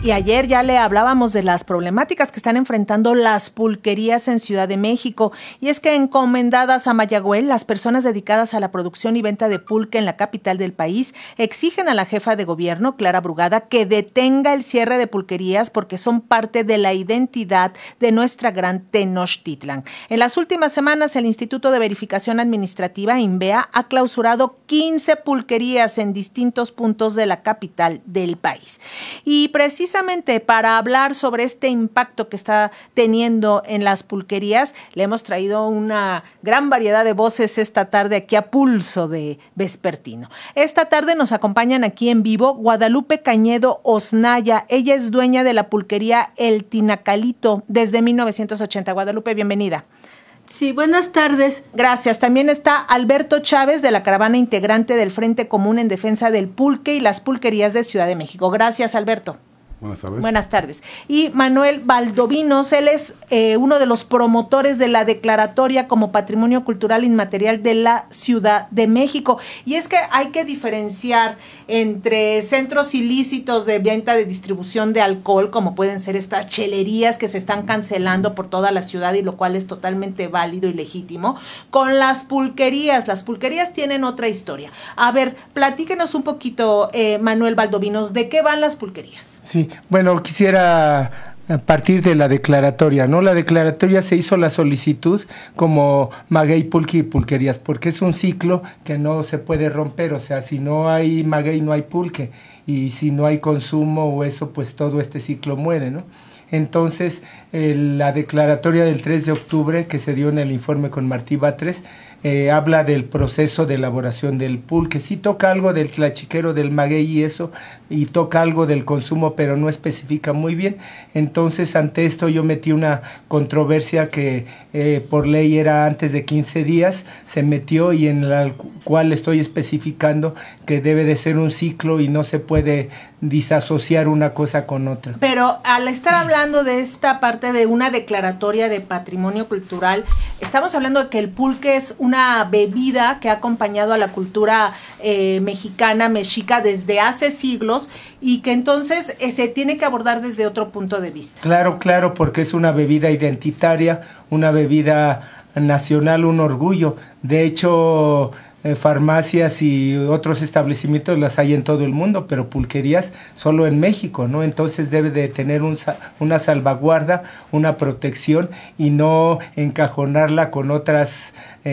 Y ayer ya le hablábamos de las problemáticas que están enfrentando las pulquerías en Ciudad de México. Y es que encomendadas a Mayagüel, las personas dedicadas a la producción y venta de pulque en la capital del país exigen a la jefa de gobierno, Clara Brugada, que detenga el cierre de pulquerías porque son parte de la identidad de nuestra gran Tenochtitlan. En las últimas semanas, el Instituto de Verificación Administrativa, INVEA, ha clausurado 15 pulquerías en distintos puntos de la capital del país. Y precisamente para hablar sobre este impacto que está teniendo en las pulquerías, le hemos traído una gran variedad de voces esta tarde aquí a Pulso de Vespertino. Esta tarde nos acompañan aquí en vivo Guadalupe Cañedo Osnaya. Ella es dueña de la pulquería El Tinacalito desde 1980. Guadalupe, bienvenida. Sí, buenas tardes. Gracias. También está Alberto Chávez, de la caravana integrante del Frente Común en Defensa del Pulque y las Pulquerías de Ciudad de México. Gracias, Alberto. Buenas tardes. Buenas tardes. Y Manuel Valdovinos, él es uno de los promotores de la declaratoria como Patrimonio Cultural Inmaterial de la Ciudad de México. Y es que hay que diferenciar entre centros ilícitos de venta de distribución de alcohol, como pueden ser estas chelerías que se están cancelando por toda la ciudad, y lo cual es totalmente válido y legítimo, con las pulquerías. Las pulquerías tienen otra historia. A ver, platíquenos un poquito, Manuel Valdovinos, ¿de qué van las pulquerías? Sí, bueno, quisiera partir de la declaratoria, ¿no? La declaratoria se hizo la solicitud como maguey, pulque y pulquerías, porque es un ciclo que no se puede romper, o sea, si no hay maguey no hay pulque, y si no hay consumo o eso, pues todo este ciclo muere, ¿no? Entonces, la declaratoria del 3 de octubre que se dio en el informe con Martí Batres, habla del proceso de elaboración del pulque. Sí toca algo del tlachiquero, del maguey y eso, y toca algo del consumo, pero no especifica muy bien. Entonces, ante esto yo metí una controversia que por ley era antes de 15 días, se metió, y en la cual estoy especificando que debe de ser un ciclo y no se puede disasociar una cosa con otra. Pero al estar hablando de esta parte de una declaratoria de patrimonio cultural, estamos hablando de que el pulque es una bebida que ha acompañado a la cultura mexicana, mexica desde hace siglos, y que entonces se tiene que abordar desde otro punto de vista. Claro, porque es una bebida identitaria, una bebida nacional, un orgullo. De hecho, farmacias y otros establecimientos las hay en todo el mundo, pero pulquerías solo en México, ¿no? Entonces debe de tener una salvaguarda, una protección, y no encajonarla con otras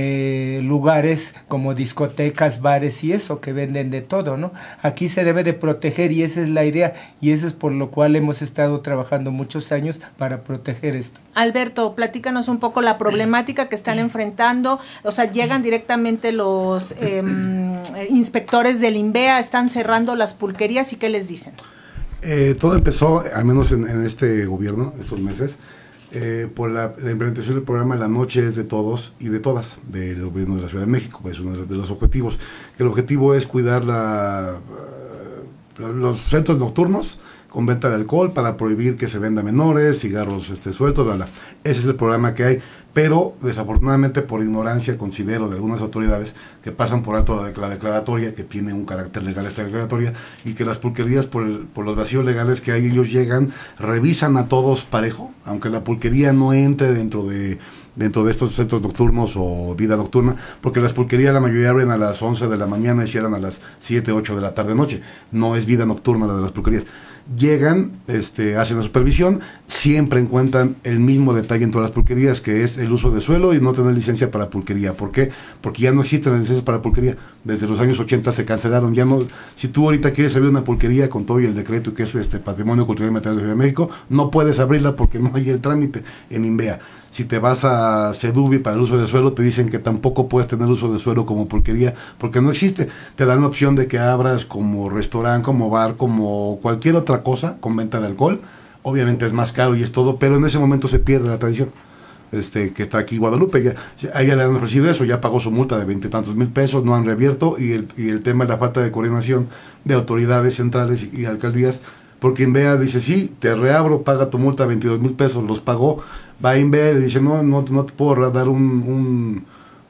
lugares como discotecas, bares y eso, que venden de todo, ¿no? Aquí se debe de proteger, y esa es la idea, y eso es por lo cual hemos estado trabajando muchos años para proteger esto. Alberto, platícanos un poco la problemática que están enfrentando. O sea, llegan directamente los inspectores del INVEA, están cerrando las pulquerías, ¿y qué les dicen? Todo empezó, al menos en este gobierno, estos meses, por la implementación del programa La Noche es de Todos y de Todas, del gobierno de la Ciudad de México. Es uno de los objetivos. El objetivo es cuidar los centros nocturnos con venta de alcohol, para prohibir que se venda a menores, cigarros sueltos, bla, bla. Ese es el programa que hay, pero desafortunadamente por ignorancia, considero, de algunas autoridades que pasan por alto la declaratoria, que tiene un carácter legal esta declaratoria, y que las pulquerías, por los vacíos legales que hay, ellos llegan, revisan a todos parejo, aunque la pulquería no entre dentro de estos centros nocturnos o vida nocturna, porque las pulquerías la mayoría abren a las 11 de la mañana y cierran a las 7, 8 de la tarde noche. No es vida nocturna la de las pulquerías. Llegan, hacen la supervisión, siempre encuentran el mismo detalle en todas las pulquerías, que es el uso de suelo y no tener licencia para pulquería. ¿Por qué? Porque ya no existen las licencias para pulquería. Desde los años 80 se cancelaron. Ya no. Si tú ahorita quieres abrir una pulquería con todo y el decreto que es Patrimonio Cultural y Material de la Ciudad de México, no puedes abrirla porque no hay el trámite en INVEA. Si te vas a CEDUBI para el uso de suelo, te dicen que tampoco puedes tener uso de suelo como pulquería, porque no existe. Te dan la opción de que abras como restaurante, como bar, como cualquier otra cosa con venta de alcohol. Obviamente es más caro y es todo, pero en ese momento se pierde la tradición. Que está aquí Guadalupe, a ella le han ofrecido eso, ya pagó su multa de 20 y tantos mil pesos, no han reabierto, y el tema es la falta de coordinación de autoridades centrales y alcaldías, porque INVEA dice, sí, te reabro, paga tu multa, 22 mil pesos, los pagó, va a INVEA y le dice, no te puedo dar un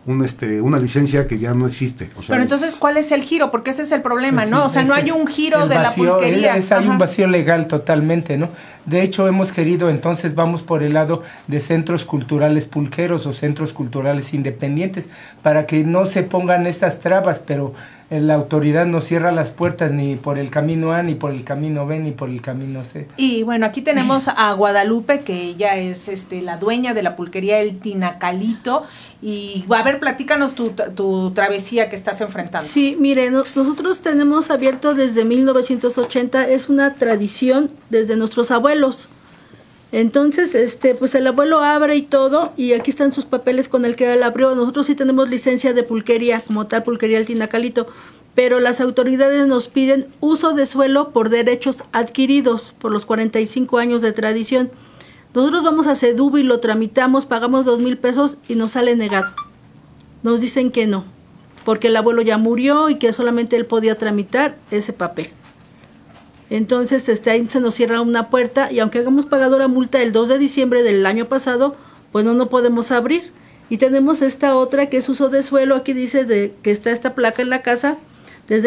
una licencia que ya no existe. O sea, pero entonces, ¿cuál es el giro? Porque ese es el problema, pues ¿no? sí, o sea, no hay un giro de vacío, la pulquería. Hay un vacío legal totalmente, ¿no? De hecho, hemos querido, entonces vamos por el lado de centros culturales pulqueros o centros culturales independientes, para que no se pongan estas trabas, pero la autoridad no cierra las puertas ni por el camino A, ni por el camino B, ni por el camino C. Y bueno, aquí tenemos a Guadalupe, que ella es la dueña de la pulquería El Tinacalito. Y a ver, platícanos tu travesía que estás enfrentando. Sí, mire, nosotros tenemos abierto desde 1980, es una tradición desde nuestros abuelos. Entonces, pues el abuelo abre y todo, y aquí están sus papeles con el que él abrió. Nosotros sí tenemos licencia de pulquería, como tal, pulquería El Tinacalito, pero las autoridades nos piden uso de suelo por derechos adquiridos por los 45 años de tradición. Nosotros vamos a Sedubi, lo tramitamos, pagamos 2,000 pesos y nos sale negado. Nos dicen que no, porque el abuelo ya murió y que solamente él podía tramitar ese papel. Entonces, ahí se nos cierra una puerta, y aunque hagamos pagado la multa el 2 de diciembre del año pasado, pues no podemos abrir. Y tenemos esta otra que es uso de suelo, aquí dice que está esta placa en la casa, desde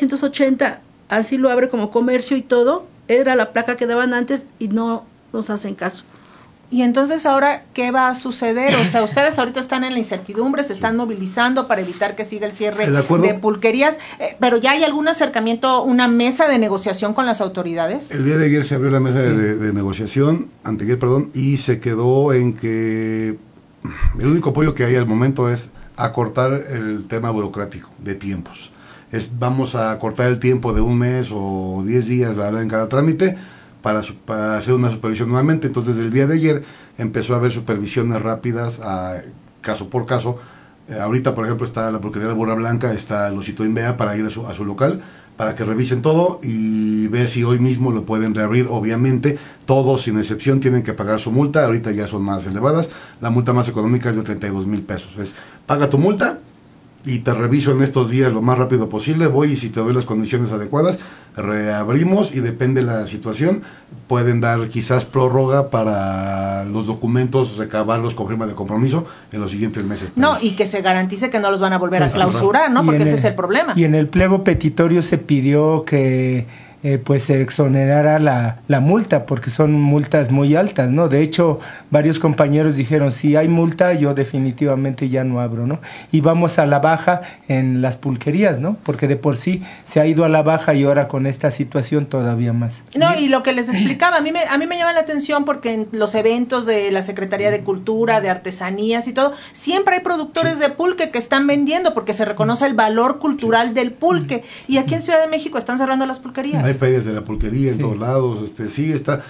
1980, así lo abre como comercio y todo, era la placa que daban antes y no nos hacen caso. Y entonces, ¿ahora qué va a suceder? O sea, ustedes ahorita están en la incertidumbre, se están movilizando para evitar que siga el cierre de pulquerías, pero ¿ya hay algún acercamiento, una mesa de negociación con las autoridades? El día de ayer se abrió la mesa de negociación, anteayer, y se quedó en que el único apoyo que hay al momento es acortar el tema burocrático de tiempos. Vamos a cortar el tiempo de un mes o 10 días en cada trámite, para hacer una supervisión nuevamente. Entonces, el día de ayer empezó a haber supervisiones rápidas, caso por caso. Ahorita, por ejemplo, está la pulquería de Burra Blanca, está Lucito Invea para ir a su local, para que revisen todo y ver si hoy mismo lo pueden reabrir. Obviamente, todos sin excepción tienen que pagar su multa. Ahorita ya son más elevadas. La multa más económica es de 32,000 pesos. Paga tu multa y te reviso en estos días lo más rápido posible, voy y si te doy las condiciones adecuadas, reabrimos, y depende de la situación, pueden dar quizás prórroga para los documentos, recabarlos con firma de compromiso en los siguientes meses. No, y que se garantice que no los van a volver a clausurar, ¿no? Porque ese es el problema. Y en el pliego petitorio se pidió que pues se exonerara la multa, porque son multas muy altas, ¿no? De hecho, varios compañeros dijeron, si hay multa, yo definitivamente ya no abro, ¿no? Y vamos a la baja en las pulquerías, ¿no? Porque de por sí se ha ido a la baja, y ahora con esta situación todavía más. No, y lo que les explicaba, a mí me llama la atención, porque en los eventos de la Secretaría de Cultura, de Artesanías y todo, siempre hay productores de pulque que están vendiendo, porque se reconoce el valor cultural del pulque. Y aquí en Ciudad de México están cerrando las pulquerías. Hay ferias de la pulquería en todos lados, sí está.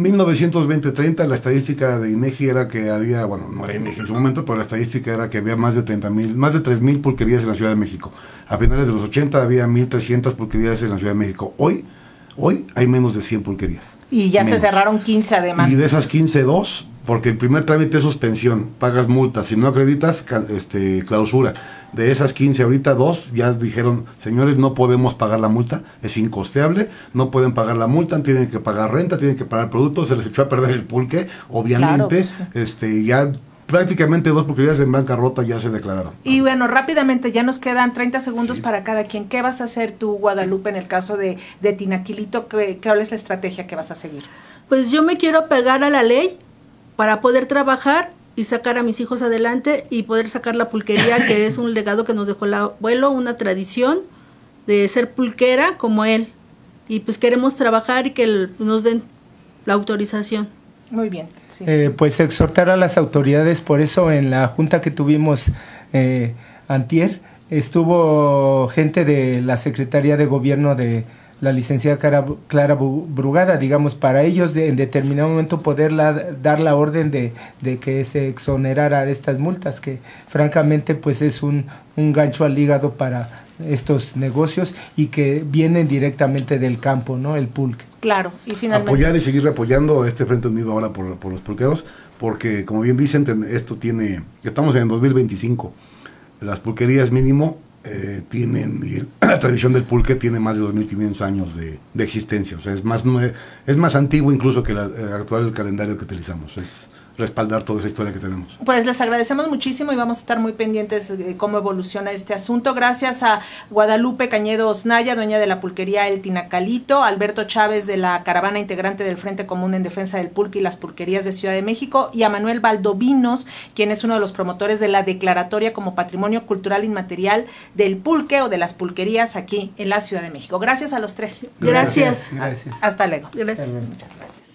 1920-30, la estadística de INEGI era que había, bueno, no era INEGI en su momento, pero la estadística era que había más de 3,000 pulquerías en la Ciudad de México. A finales de los 80 había 1,300 pulquerías en la Ciudad de México. Hoy hay menos de 100 pulquerías. Y ya se cerraron 15 además. Y de esas 15, 2, porque el primer trámite es suspensión, pagas multa, si no acreditas, clausura. De esas 15 ahorita 2 ya dijeron, señores, no podemos pagar la multa, es incosteable, no pueden pagar la multa, tienen que pagar renta, tienen que pagar productos, se les echó a perder el pulque, obviamente. Claro, pues sí. Ya prácticamente 2 pulquerías en bancarrota ya se declararon. Y bueno, rápidamente, ya nos quedan 30 segundos para cada quien. ¿Qué vas a hacer tú, Guadalupe, en el caso de Tinacalito? ¿Cuál es la estrategia que vas a seguir? Pues yo me quiero pegar a la ley para poder trabajar y sacar a mis hijos adelante y poder sacar la pulquería, que es un legado que nos dejó el abuelo, una tradición de ser pulquera como él. Y pues queremos trabajar y que nos den la autorización. Muy bien. Sí. Pues exhortar a las autoridades, por eso en la junta que tuvimos antier, estuvo gente de la Secretaría de Gobierno de la licenciada Clara Brugada, digamos, para ellos en determinado momento poder dar la orden de que se exonerara estas multas, que francamente pues es un gancho al hígado para estos negocios y que vienen directamente del campo, ¿no? El pulque. Claro, y finalmente apoyar y seguir apoyando a este Frente Unido ahora por los pulqueros, porque como bien dicen, estamos en 2025, las pulquerías mínimo la tradición del pulque tiene más de 2,500 años de existencia, o sea, es más antiguo incluso que el actual calendario que utilizamos. respaldar toda esa historia que tenemos. Pues les agradecemos muchísimo y vamos a estar muy pendientes de cómo evoluciona este asunto. Gracias a Guadalupe Cañedo Osnaya, dueña de la pulquería El Tinacalito, Alberto Chávez de la caravana integrante del Frente Común en Defensa del Pulque y las Pulquerías de Ciudad de México, y a Manuel Valdovinos, quien es uno de los promotores de la declaratoria como Patrimonio Cultural Inmaterial del pulque o de las pulquerías aquí en la Ciudad de México. Gracias a los tres. Gracias. Gracias. Hasta luego. Gracias. Muchas gracias.